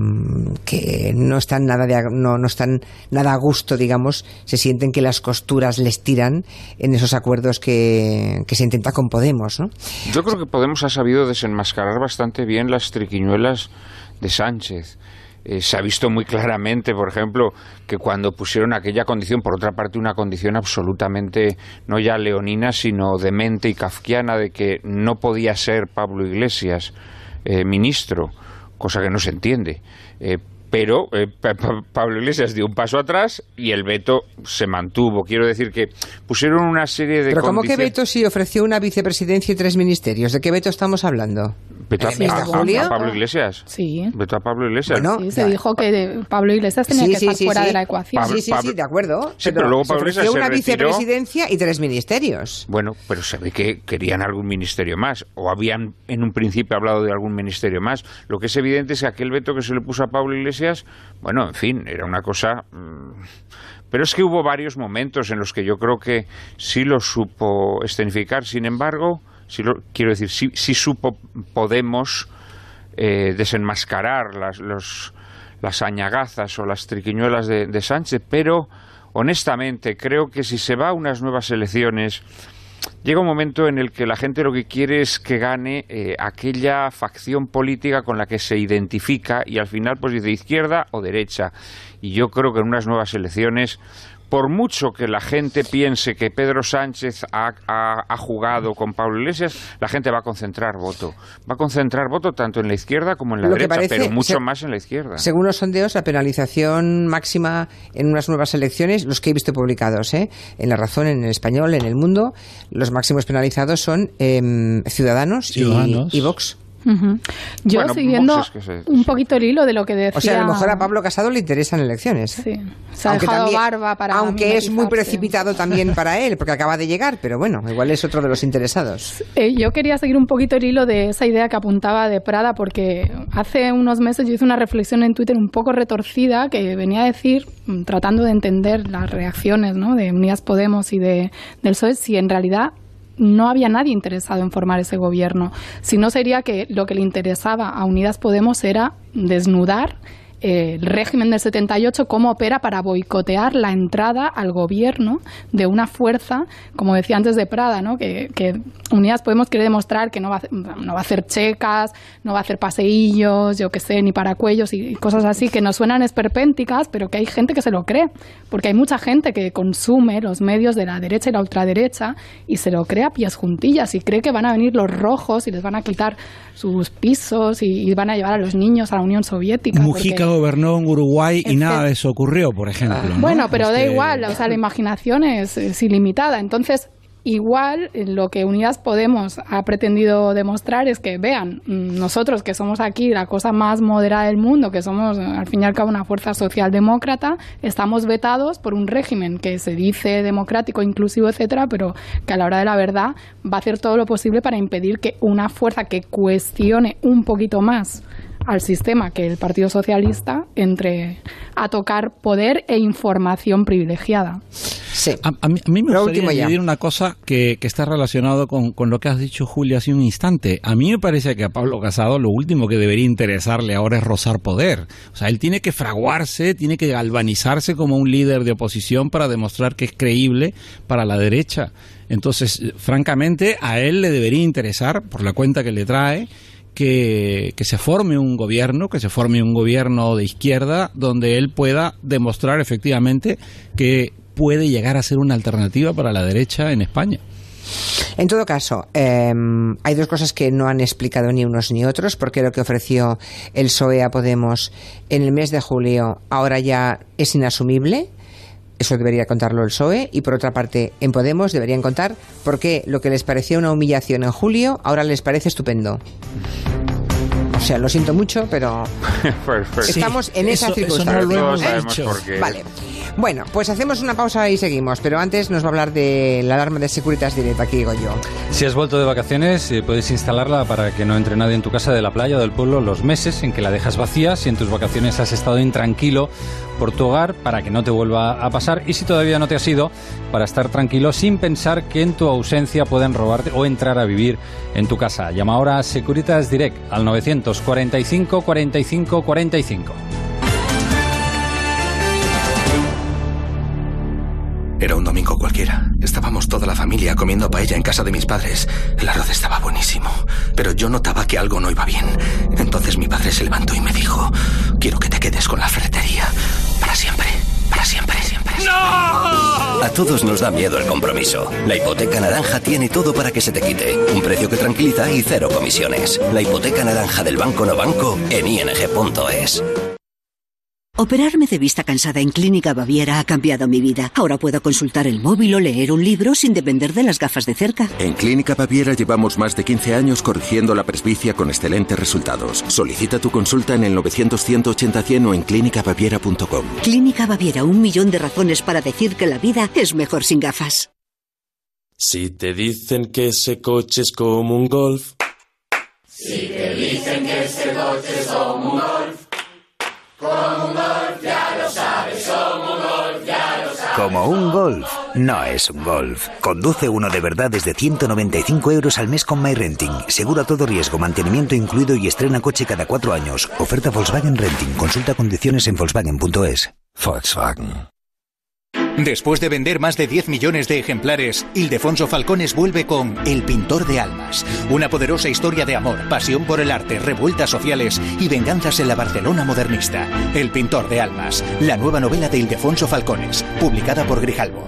S1: que no están nada de, no, no están nada a gusto, digamos, se sienten que las costuras les tiran en esos acuerdos que, que se intenta con Podemos, ¿no?
S3: Yo creo que Podemos ha sabido desenmascarar bastante bien las triquiñuelas de Sánchez. Eh, se ha visto muy claramente, por ejemplo, que cuando pusieron aquella condición, por otra parte una condición absolutamente no ya leonina, sino demente y kafkiana, de que no podía ser Pablo Iglesias eh, ministro, cosa que no se entiende. Eh, pero eh, Pablo Iglesias dio un paso atrás y el veto se mantuvo. Quiero decir que pusieron una serie de
S1: ¿Pero cómo que
S3: condiciones...
S1: veto si ofreció una vicepresidencia y tres ministerios? ¿De qué veto estamos hablando?
S3: ¿Veto a,
S1: ¿El mes de
S3: a-
S1: julio?
S3: a Pablo Iglesias?
S2: Sí.
S3: ¿Veto a Pablo Iglesias?
S1: Bueno,
S2: Sí, se
S1: ya.
S2: dijo que Pablo Iglesias tenía
S1: Sí,
S2: que
S1: sí,
S2: estar
S1: sí,
S2: fuera
S1: sí.
S2: de la ecuación.
S3: Pablo-
S1: Sí, sí,
S3: Pablo-
S1: sí, de acuerdo.
S3: Sí, pero luego
S1: se
S3: Pablo
S1: ofreció
S3: Iglesias se
S1: una
S3: retiró.
S1: vicepresidencia y tres ministerios.
S3: Bueno, pero se ve que querían algún ministerio más, o habían en un principio hablado de algún ministerio más. Lo que es evidente es que aquel veto que se le puso a Pablo Iglesias, bueno, en fin, era una cosa... mmm, pero es que hubo varios momentos en los que yo creo que sí lo supo escenificar. Sin embargo, sí lo, quiero decir, sí, sí supo Podemos eh, desenmascarar las, los, las añagazas o las triquiñuelas de, de Sánchez, pero honestamente creo que si se va a unas nuevas elecciones, llega un momento en el que la gente lo que quiere es que gane eh, aquella facción política con la que se identifica y al final pues dice izquierda o derecha. Y yo creo que en unas nuevas elecciones, por mucho que la gente piense que Pedro Sánchez ha, ha, ha jugado con Pablo Iglesias, la gente va a concentrar voto. Va a concentrar voto tanto en la izquierda como en la
S1: Lo que
S3: derecha,
S1: parece,
S3: pero mucho
S1: se-
S3: más en la izquierda.
S1: Según los sondeos, la penalización máxima en unas nuevas elecciones, los que he visto publicados, ¿eh? En La Razón, en El Español, en El Mundo, los máximos penalizados son eh, Ciudadanos, y-
S4: Ciudadanos.
S1: Y, Vox.
S2: Ujú. Yo
S3: Bueno,
S2: siguiendo
S3: Vox es que se-
S2: un poquito el hilo de lo que decía...
S1: O sea, a lo mejor a Pablo Casado le interesan elecciones.
S2: Sí, se ha dejado barba para
S1: aunque es muy
S2: mimetizarse.
S1: precipitado también para él, porque acaba de llegar, pero bueno, igual es otro de los interesados.
S2: Eh, yo quería seguir un poquito el hilo de esa idea que apuntaba de Prada, porque hace unos meses yo hice una reflexión en Twitter un poco retorcida que venía a decir, mm, tratando de entender las reacciones, ¿no?, de Unidas Podemos y de, del P S O E, si en realidad no había nadie interesado en formar ese gobierno. Si no, sería que lo que le interesaba a Unidas Podemos era desnudar eh, el régimen del setenta y ocho, cómo opera para boicotear la entrada al gobierno de una fuerza, como decía antes de Prada, ¿no?, que, que Unidas Podemos quiere demostrar que no va, a, no va a hacer checas, no va a hacer paseillos, yo qué sé, ni paracuellos y cosas así que nos suenan esperpénticas, pero que hay gente que se lo cree, porque hay mucha gente que consume los medios de la derecha y la ultraderecha y se lo cree a pies juntillas y cree que van a venir los rojos y les van a quitar sus pisos y, y van a llevar a los niños a la Unión Soviética.
S4: Mujica
S2: porque-
S4: gobernó en Uruguay y
S2: Es
S4: nada
S2: que-
S4: de eso ocurrió, por ejemplo, ¿no?
S2: Bueno, pero da
S4: Este,
S2: igual, o sea, la imaginación es, es ilimitada. Entonces, igual eh, lo que Unidas Podemos ha pretendido demostrar es que, vean, mm, nosotros que somos aquí la cosa más moderada del mundo, que somos eh, al fin y al cabo una fuerza socialdemócrata, estamos vetados por un régimen que se dice democrático, inclusivo, etcétera, pero que a la hora de la verdad va a hacer todo lo posible para impedir que una fuerza que cuestione un poquito más al sistema que el Partido Socialista entre a tocar poder e información privilegiada.
S1: Sí.
S4: A, a mí, a mí me
S1: Lo
S4: gustaría
S1: último ya.
S4: añadir una cosa que, que está relacionado con, con lo que has dicho, Julia, hace un instante. A mí me parece que a Pablo Casado lo último que debería interesarle ahora es rozar poder. O sea, él tiene que fraguarse, tiene que galvanizarse como un líder de oposición para demostrar que es creíble para la derecha. Entonces, francamente, a él le debería interesar, por la cuenta que le trae, que, que se forme un gobierno, que se forme un gobierno de izquierda, donde él pueda demostrar efectivamente que puede llegar a ser una alternativa para la derecha en España.
S1: En todo caso, eh, hay dos cosas que no han explicado ni unos ni otros, porque lo que ofreció el P S O E a Podemos en el mes de julio ahora ya es inasumible. Eso debería contarlo el P S O E. Y por otra parte, en Podemos deberían contar por qué lo que les parecía una humillación en julio ahora les parece estupendo. O sea, lo siento mucho, pero
S3: pues, pues,
S1: estamos
S3: sí,
S1: en esa
S4: eso,
S1: circunstancia.
S4: Eso no lo hemos
S1: ¿Eh?
S4: dicho.
S1: Vale. Bueno, pues hacemos una pausa y seguimos, pero antes nos va a hablar de la alarma de Securitas Direct, aquí digo yo.
S8: Si has vuelto de vacaciones, eh, puedes instalarla para que no entre nadie en tu casa de la playa o del pueblo los meses en que la dejas vacía, si en tus vacaciones has estado intranquilo por tu hogar, para que no te vuelva a pasar, y si todavía no te has ido, para estar tranquilo sin pensar que en tu ausencia pueden robarte o entrar a vivir en tu casa. Llama ahora a Securitas Direct al novecientos cuarenta y cinco cuarenta y cinco cuarenta y cinco.
S9: Era un domingo cualquiera. Estábamos toda la familia comiendo paella en casa de mis padres. El arroz estaba buenísimo, pero yo notaba que algo no iba bien. Entonces mi padre se levantó y me dijo: quiero que te quedes con la ferretería. Para siempre, para siempre, siempre.
S10: ¡No!
S9: A todos nos da miedo el compromiso. La hipoteca naranja tiene todo para que se te quite. Un precio que tranquiliza y cero comisiones. La hipoteca naranja del Banco No Banco en i n g punto es.
S11: Operarme de vista cansada en Clínica Baviera ha cambiado mi vida. Ahora puedo consultar el móvil o leer un libro sin depender de las gafas de cerca.
S12: En Clínica Baviera llevamos más de quince años corrigiendo la presbicia con excelentes resultados. Solicita tu consulta en el novecientos ciento ochenta cien o en clínica baviera punto com.
S11: Clínica Baviera, un millón de razones para decir que la vida es mejor sin gafas.
S13: Si te dicen que ese coche es como un Golf.
S10: Si te dicen que ese coche es como un Golf. Como un Golf, ya lo sabes, como un Golf, ya lo sabes.
S14: Como un Golf, no es un Golf. Conduce uno de verdad desde ciento noventa y cinco euros al mes con MyRenting. Seguro a todo riesgo, mantenimiento incluido y estrena coche cada cuatro años. Oferta Volkswagen Renting. Consulta condiciones en volkswagen punto es.
S12: Volkswagen.
S15: Después de vender más de diez millones de ejemplares, Ildefonso Falcones vuelve con El Pintor de Almas. Una poderosa historia de amor, pasión por el arte, revueltas sociales y venganzas en la Barcelona modernista. El Pintor de Almas, la nueva novela de Ildefonso Falcones, publicada por Grijalbo.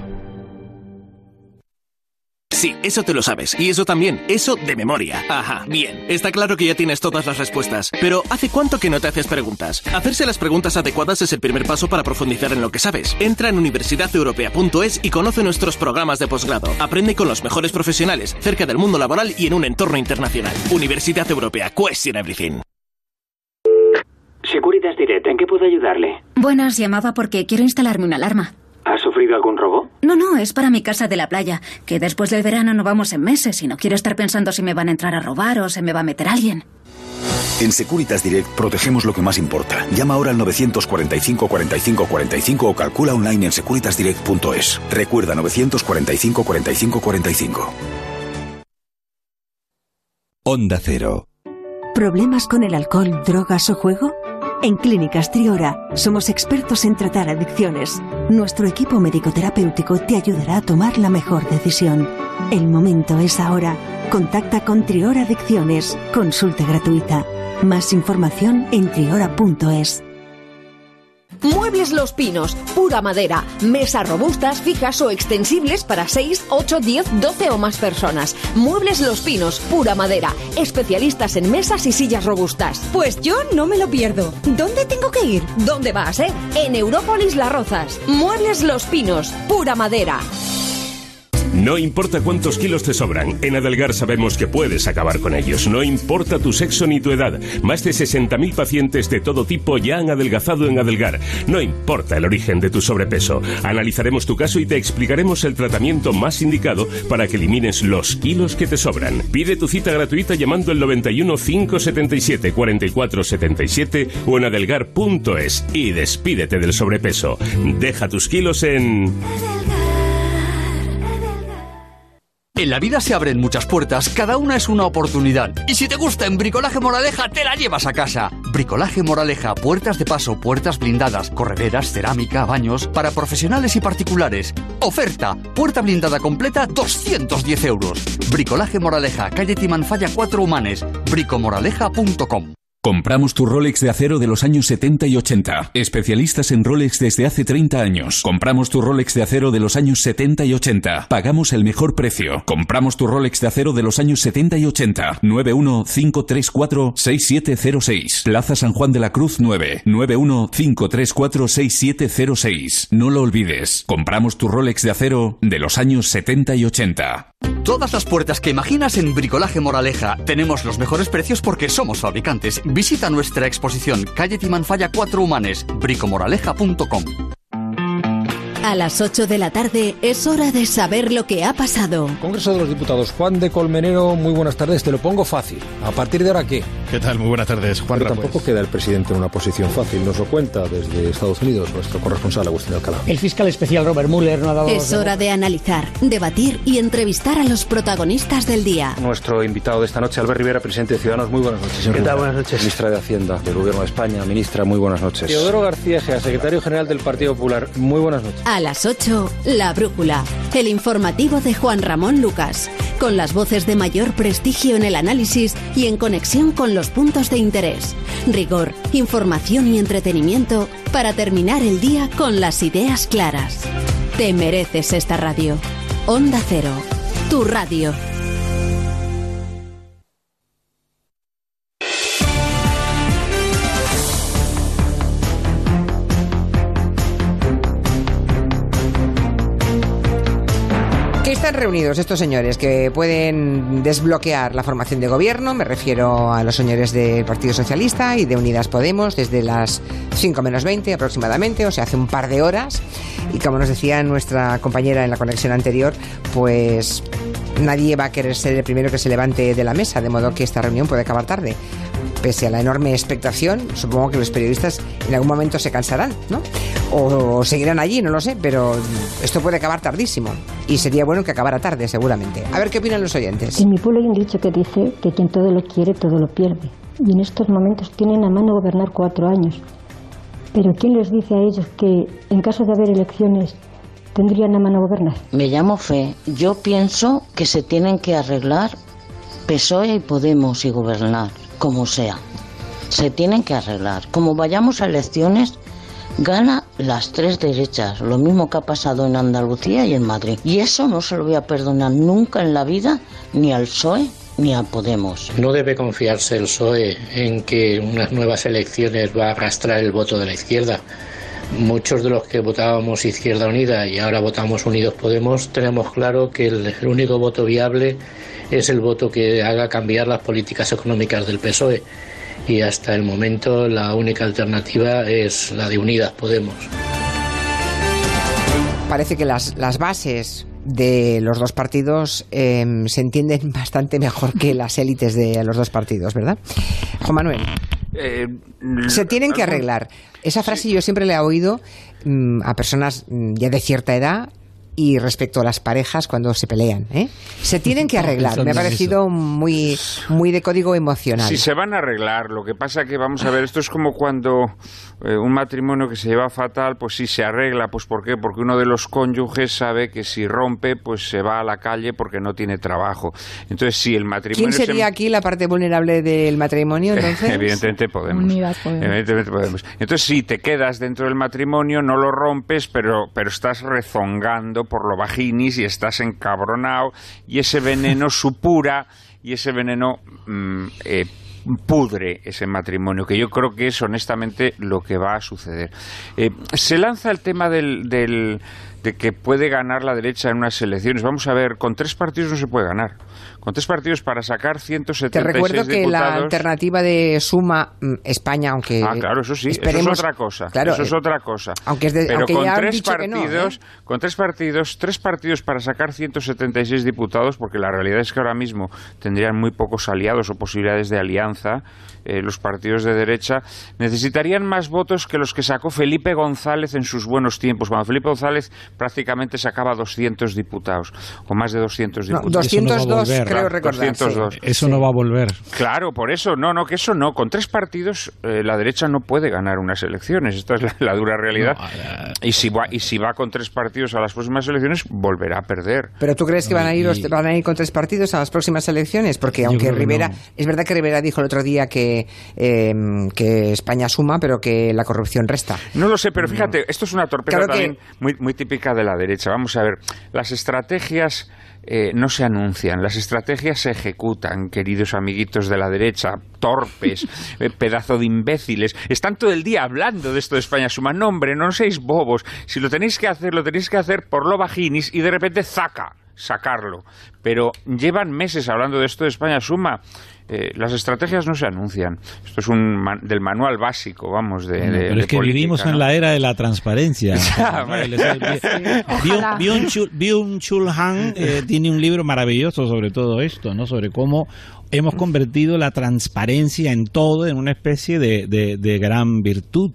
S16: Sí, eso te lo sabes. Y eso también. Eso de memoria. Ajá, bien. Está claro que ya tienes todas las respuestas. Pero ¿hace cuánto que no te haces preguntas? Hacerse las preguntas adecuadas es el primer paso para profundizar en lo que sabes. Entra en universidad europea punto es y conoce nuestros programas de posgrado. Aprende con los mejores profesionales, cerca del mundo laboral y en un entorno internacional. Universidad Europea. Question everything.
S17: Securitas Direct, ¿en qué puedo ayudarle?
S18: Buenas, llamaba porque quiero instalarme una alarma.
S17: ¿Ha sufrido algún robo?
S18: No, no, es para mi casa de la playa, que después del verano no vamos en meses y no quiero estar pensando si me van a entrar a robar o se me va a meter alguien.
S19: En Securitas Direct protegemos lo que más importa. Llama ahora al novecientos cuarenta y cinco cuarenta y cinco cuarenta y cinco o calcula online en securitas direct punto es. Recuerda novecientos cuarenta y cinco cuarenta y cinco cuarenta y cinco.
S20: Onda Cero.
S21: ¿Problemas con el alcohol, drogas o juego? En Clínicas Triora somos expertos en tratar adicciones. Nuestro equipo médico-terapéutico te ayudará a tomar la mejor decisión. El momento es ahora. Contacta con Triora Adicciones. Consulta gratuita. Más información en triora punto es.
S22: Muebles Los Pinos, pura madera, mesas robustas, fijas o extensibles para seis, ocho, diez, doce o más personas. Muebles Los Pinos, pura madera, especialistas en mesas y sillas robustas.
S23: Pues yo no me lo pierdo. ¿Dónde tengo que ir?
S22: ¿Dónde vas, eh? En Európolis Las Rozas. Muebles Los Pinos, pura madera.
S24: No importa cuántos kilos te sobran, en Adelgar sabemos que puedes acabar con ellos. No importa tu sexo ni tu edad. Más de sesenta mil pacientes de todo tipo ya han adelgazado en Adelgar. No importa el origen de tu sobrepeso. Analizaremos tu caso y te explicaremos el tratamiento más indicado para que elimines los kilos que te sobran. Pide tu cita gratuita llamando al noventa y uno, cinco setenta y siete, cuarenta y cuatro setenta y siete o en adelgar punto es y despídete del sobrepeso. Deja tus kilos en...
S2: En la vida se abren muchas puertas, cada una es una oportunidad. Y si te gusta en Bricolaje Moraleja, te la llevas a casa. Bricolaje Moraleja, puertas de paso, puertas blindadas, correderas, cerámica, baños, para profesionales y particulares. Oferta, puerta blindada completa, doscientos diez euros. Bricolaje Moraleja, calle Timanfaya cuatro Humanes, bricomoraleja punto com.
S20: Compramos tu Rolex de acero de los años setenta y ochenta. Especialistas en Rolex desde hace treinta años. Compramos tu Rolex de acero de los años setenta y ochenta. Pagamos el mejor precio. Compramos tu Rolex de acero de los años setenta y ochenta. nueve uno cinco tres cuatro seis siete cero seis. Plaza San Juan de la Cruz nueve. nueve uno cinco tres cuatro seis siete cero seis. No lo olvides. Compramos tu Rolex de acero de los años setenta y ochenta.
S2: Todas las puertas que imaginas en Bricolaje Moraleja. Tenemos los mejores precios porque somos fabricantes. Visita nuestra exposición, calle Timanfaya cuatro Humanes, bricomoraleja punto com.
S22: A las ocho de la tarde es hora de saber lo que ha pasado.
S5: Congreso de los Diputados. Juan de Colmenero, muy buenas tardes. Te lo pongo fácil. ¿A partir de ahora qué?
S6: ¿Qué tal? Muy buenas tardes, Juan.
S5: Pero tampoco queda el presidente en una posición fácil. Nos lo cuenta desde Estados Unidos nuestro corresponsal Agustín Alcalá.
S7: El fiscal especial Robert Mueller no ha dado...
S22: Es hora de analizar, debatir y entrevistar a los protagonistas del día.
S5: Nuestro invitado de esta noche, Albert Rivera, presidente de Ciudadanos. Muy buenas noches.
S7: ¿Qué tal? Buenas noches.
S5: Ministra de Hacienda del Gobierno de España. Ministra, muy buenas noches.
S7: Teodoro García Egea, secretario general del Partido Popular. Muy buenas noches.
S22: A las ocho... La Brújula, el informativo de Juan Ramón Lucas, con las voces de mayor prestigio en el análisis y en conexión con los puntos de interés. Rigor, información y entretenimiento para terminar el día con las ideas claras. Te mereces esta radio. Onda Cero, tu radio.
S1: Están reunidos estos señores que pueden desbloquear la formación de gobierno. Me refiero a los señores del Partido Socialista y de Unidas Podemos desde las cinco menos veinte aproximadamente, o sea, hace un par de horas. Y como nos decía nuestra compañera en la conexión anterior, pues nadie va a querer ser el primero que se levante de la mesa, de modo que esta reunión puede acabar tarde. Pese a la enorme expectación, supongo que los periodistas en algún momento se cansarán, ¿no? O seguirán allí, no lo sé, pero esto puede acabar tardísimo. Y sería bueno que acabara tarde, seguramente. A ver qué opinan los oyentes.
S25: En mi pueblo hay un dicho que dice que quien todo lo quiere, todo lo pierde. Y en estos momentos tienen a mano gobernar cuatro años. Pero ¿quién les dice a ellos que en caso de haber elecciones tendrían a mano gobernar?
S26: Me llamo Fe. Yo pienso que se tienen que arreglar P S O E y Podemos y gobernar, como sea. Se tienen que arreglar. Como vayamos a elecciones, gana las tres derechas, lo mismo que ha pasado en Andalucía y en Madrid. Y eso no se lo voy a perdonar nunca en la vida, ni al P S O E ni a Podemos.
S27: No debe confiarse el P S O E en que unas nuevas elecciones va a arrastrar el voto de la izquierda. Muchos de los que votábamos Izquierda Unida y ahora votamos Unidos Podemos tenemos claro que el, el único voto viable es el voto que haga cambiar las políticas económicas del P S O E. Y hasta el momento la única alternativa es la de Unidas Podemos.
S1: Parece que las, las bases de los dos partidos eh, se entienden bastante mejor que las élites de los dos partidos, ¿verdad? Juan Manuel. Eh, se tienen que arreglar. Esa frase yo siempre le he oído mmm, a personas mmm, ya de cierta edad y respecto a las parejas cuando se pelean, ¿eh? Se tienen que arreglar. Me ha parecido muy, muy de código emocional.
S3: Sí, se van a arreglar. Lo que pasa que, vamos a ver, esto es como cuando eh, un matrimonio que se lleva fatal, pues sí se arregla. Pues ¿por qué? Porque uno de los cónyuges sabe que si rompe, pues se va a la calle porque no tiene trabajo. Entonces, si el matrimonio...
S1: ¿Quién sería se... aquí la parte vulnerable del matrimonio, entonces?
S3: Evidentemente Podemos.
S28: Unidas Podemos.
S3: Evidentemente Podemos. Entonces, si te quedas dentro del matrimonio, no lo rompes, pero, pero estás rezongando por lo vaginis y estás encabronado y ese veneno supura y ese veneno mmm, eh, pudre ese matrimonio, que yo creo que es honestamente lo que va a suceder. Eh, se lanza el tema del, del, de que puede ganar la derecha en unas elecciones. Vamos a ver, con tres partidos no se puede ganar. Con tres partidos para sacar ciento setenta y seis diputados... Te recuerdo que
S1: diputados... la alternativa de Suma España, aunque...
S3: Ah, claro, eso sí,
S1: esperemos...
S3: eso es otra cosa.
S1: Claro,
S3: eso es otra cosa.
S1: Aunque es de...
S3: Pero
S1: aunque
S3: con
S1: ya
S3: tres
S1: no,
S3: partidos,
S1: ¿eh?
S3: con tres partidos, tres partidos para sacar ciento setenta y seis diputados, porque la realidad es que ahora mismo tendrían muy pocos aliados o posibilidades de alianza, eh, los partidos de derecha, necesitarían más votos que los que sacó Felipe González en sus buenos tiempos. Cuando Felipe González prácticamente sacaba doscientos diputados, o más de doscientos diputados.
S1: No, doscientos dos, no creo recordar.
S3: doscientos dos.
S4: Eso
S3: sí.
S4: no va a volver.
S3: Claro, por eso, no, no, que eso no. Con tres partidos, eh, la derecha no puede ganar unas elecciones. Esta es la, la dura realidad. No, uh, y, si va, y si va con tres partidos a las próximas elecciones, volverá a perder.
S1: ¿Pero tú crees que van a ir, y... van a ir con tres partidos a las próximas elecciones? Porque aunque Rivera... No. Es verdad que Rivera dijo el otro día que, eh, que España suma, pero que la corrupción resta.
S3: No lo sé, pero fíjate, no. esto es una torpeza claro también
S1: que...
S3: muy, muy típica de la derecha. Vamos a ver, las estrategias eh, no se anuncian, las estrategias se ejecutan, queridos amiguitos de la derecha, torpes, eh, pedazo de imbéciles. Están todo el día hablando de esto de España Suma. No, hombre, no seáis bobos. Si lo tenéis que hacer, lo tenéis que hacer por lo vaginis y de repente ¡zaca! Sacarlo. Pero llevan meses hablando de esto de España Suma. Eh, las estrategias no se anuncian. Esto es un man, del manual básico, vamos, de,
S4: no,
S3: de
S4: Pero
S3: de
S4: es que
S3: política,
S4: vivimos
S3: ¿no?
S4: en la era de la transparencia. Byung-Chul Han eh, tiene un libro maravilloso sobre todo esto, ¿no? Sobre cómo hemos convertido la transparencia en todo en una especie de, de, de gran virtud.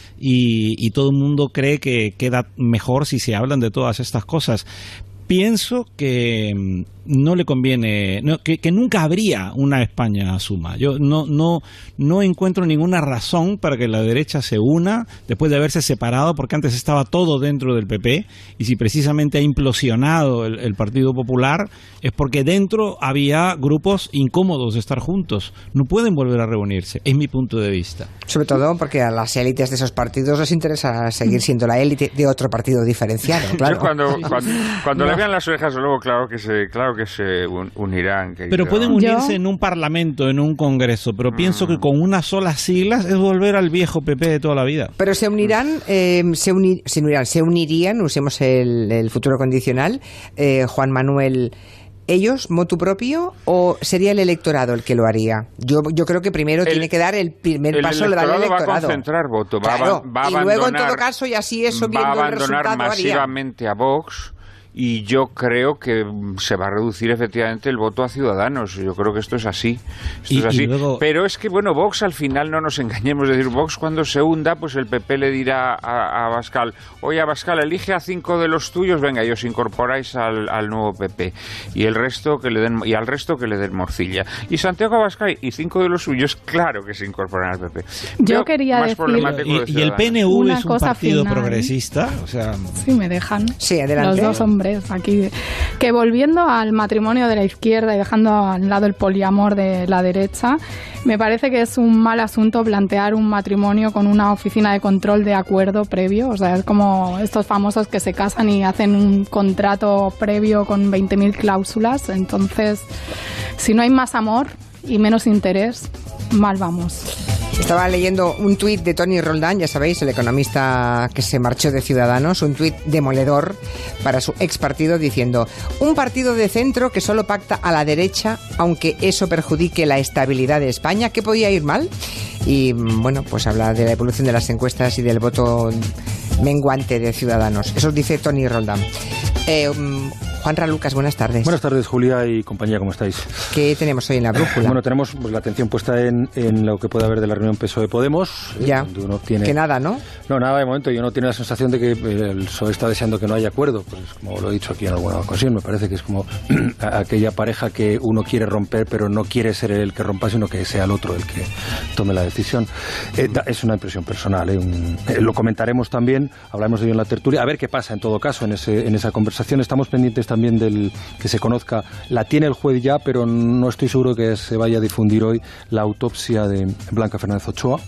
S4: Y, y todo el mundo cree que queda mejor si se hablan de todas estas cosas. Pienso que no le conviene, no, que, que nunca habría una España Suma. Yo no, no, no encuentro ninguna razón para que la derecha se una después de haberse separado, porque antes estaba todo dentro del P P, y si precisamente ha implosionado el, el Partido Popular es porque dentro había grupos incómodos de estar juntos. No pueden volver a reunirse, es mi punto de vista.
S1: Sobre todo porque a las élites de esos partidos les interesa seguir siendo la élite de otro partido diferenciado. Claro.
S3: Yo cuando, cuando, cuando no. le vean las orejas luego, claro que se, claro que se unirán. Querido.
S4: Pero pueden unirse ¿Yo? en un parlamento, en un congreso, pero mm. pienso que con unas solas siglas es volver al viejo P P de toda la vida.
S1: Pero se unirán, eh, se, unir, se unirán, se unirían, usemos el, el futuro condicional, eh, Juan Manuel... ¿Ellos, motu propio, o sería el electorado el que lo haría? Yo, yo creo que primero el, tiene que dar el primer el paso, lo da el electorado.
S3: va a concentrar voto, va,
S1: claro,
S3: va a
S1: y luego en todo caso, y así eso viendo
S3: va a abandonar
S1: el resultado
S3: masivamente
S1: haría.
S3: a Vox. Y yo creo que se va a reducir efectivamente el voto a Ciudadanos. Yo creo que esto es así. Esto
S4: y,
S3: es así.
S4: Luego...
S3: Pero es que, bueno, Vox al final no nos engañemos. Es decir, Vox cuando se hunda, pues el P P le dirá a, a Abascal, oye, Abascal, elige a cinco de los tuyos, venga, y os incorporáis al, al nuevo P P. Y el resto que le den, y al resto que le den morcilla. Y Santiago Abascal y cinco de los suyos, claro que se incorporan al P P.
S6: Yo
S3: Pero
S6: quería decir...
S4: Y, y el P N V
S6: una
S4: es un partido
S6: final.
S4: progresista. O sea...
S6: Sí, me dejan.
S1: Sí, adelante.
S6: Los dos hombres aquí... Que volviendo al matrimonio de la izquierda y dejando al lado el poliamor de la derecha, me parece que es un mal asunto plantear un matrimonio con una oficina de control de acuerdo previo. O sea, es como estos famosos que se casan y hacen un contrato previo con veinte mil cláusulas. Entonces, si no hay más amor y menos interés, mal vamos.
S1: Estaba leyendo un tuit de Tony Roldán, ya sabéis, el economista que se marchó de Ciudadanos, un tuit demoledor para su ex partido diciendo: un partido de centro que solo pacta a la derecha, aunque eso perjudique la estabilidad de España, ¿qué podía ir mal? Y bueno, pues habla de la evolución de las encuestas y del voto menguante de Ciudadanos. Eso dice Tony Roldán. Eh, Juanra Lucas, buenas tardes.
S5: Buenas tardes, Julia y compañía, ¿cómo estáis?
S1: ¿Qué tenemos hoy en la brújula?
S5: Bueno, tenemos pues, la atención puesta en, en lo que puede haber de la reunión P S O E-Podemos.
S1: Ya,
S5: eh, donde uno tiene...
S1: que nada, ¿no?
S5: No, nada de momento. Yo no tiene la sensación de que el P S O E está deseando que no haya acuerdo. Pues como lo he dicho aquí en alguna ocasión, me parece que es como aquella pareja que uno quiere romper, pero no quiere ser el que rompa, sino que sea el otro el que tome la decisión. Eh, da, es una impresión personal. ¿eh? Un, eh, lo comentaremos también, hablaremos de ello en la tertulia. A ver qué pasa en todo caso en, ese, en esa conversación. Estamos pendientes también del que se conozca, la tiene el juez ya, pero no estoy seguro que se vaya a difundir hoy la autopsia de Blanca Fernández Ochoa.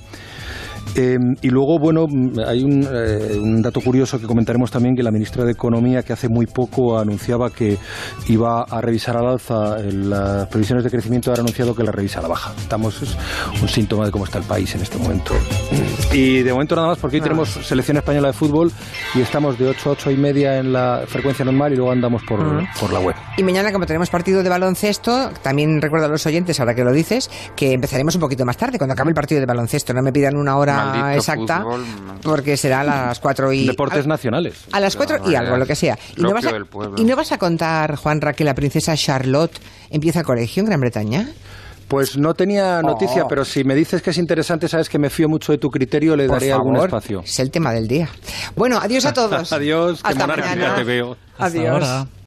S5: Eh, y luego, bueno, hay un, eh, un dato curioso que comentaremos también, que la ministra de Economía, que hace muy poco anunciaba que iba a revisar al alza las previsiones de crecimiento, ahora ha anunciado que la revisa a la baja. Estamos, es un síntoma de cómo está el país en este momento. Y de momento nada más, porque hoy tenemos selección española de fútbol y estamos de ocho a ocho y media en la frecuencia normal y luego andamos por, uh-huh. por la web.
S1: Y mañana, como tenemos partido de baloncesto, también recuerdo a los oyentes, ahora que lo dices, que empezaremos un poquito más tarde, cuando acabe el partido de baloncesto. No me pidan una hora Maldito exacta, fútbol, porque será a las cuatro y...
S5: Deportes
S1: a,
S5: nacionales.
S1: A las cuatro y algo, lo que sea. Y no, vas a, ¿Y no vas a contar, Juanra, que la princesa Charlotte empieza el colegio en Gran Bretaña?
S5: Pues no tenía noticia,
S1: Oh.
S5: pero si me dices que es interesante, sabes que me fío mucho de tu criterio, le
S1: Por
S5: daré
S1: favor,
S5: algún espacio.
S1: es el tema del día. Bueno, adiós a todos.
S5: Adiós, qué
S1: Hasta
S5: monarquía
S1: mañana.
S5: te veo.
S1: Adiós.